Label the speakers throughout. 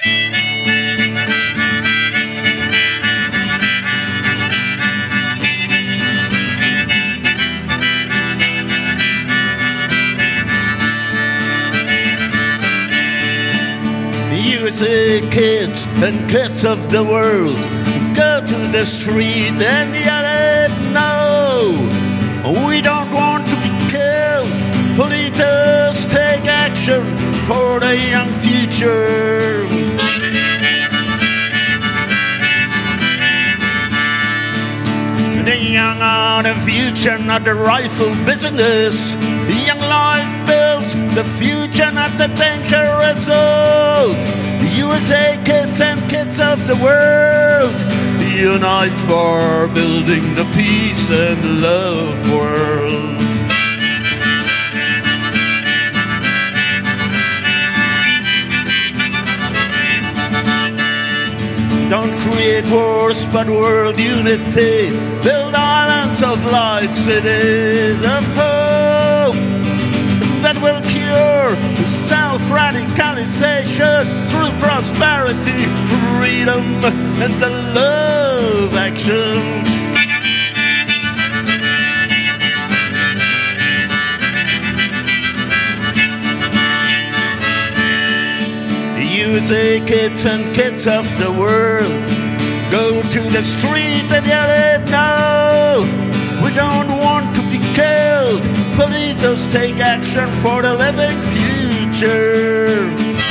Speaker 1: USA kids and kids of the world, go to the street and yell it, no, we don't want to be killed. Police, take action for the young future. The young are the future, not the rifle business. The young life builds the future, not the dangerous old. USA kids and kids of the world, unite for building the peace and love world. Don't create wars, but world unity. Build islands of light, cities of hope that will cure self-radicalization through prosperity, freedom, and the love action. USA kids and kids of the world, go to the street and yell it, no, we don't want to be killed. Police, take action for the living future.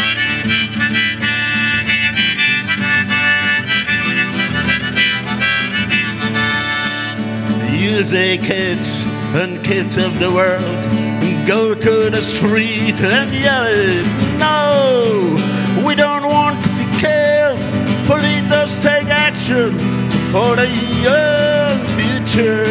Speaker 1: USA kids and kids of the world, go to the street and yell it, no, we don't want to be killed. Police, take action for the young future.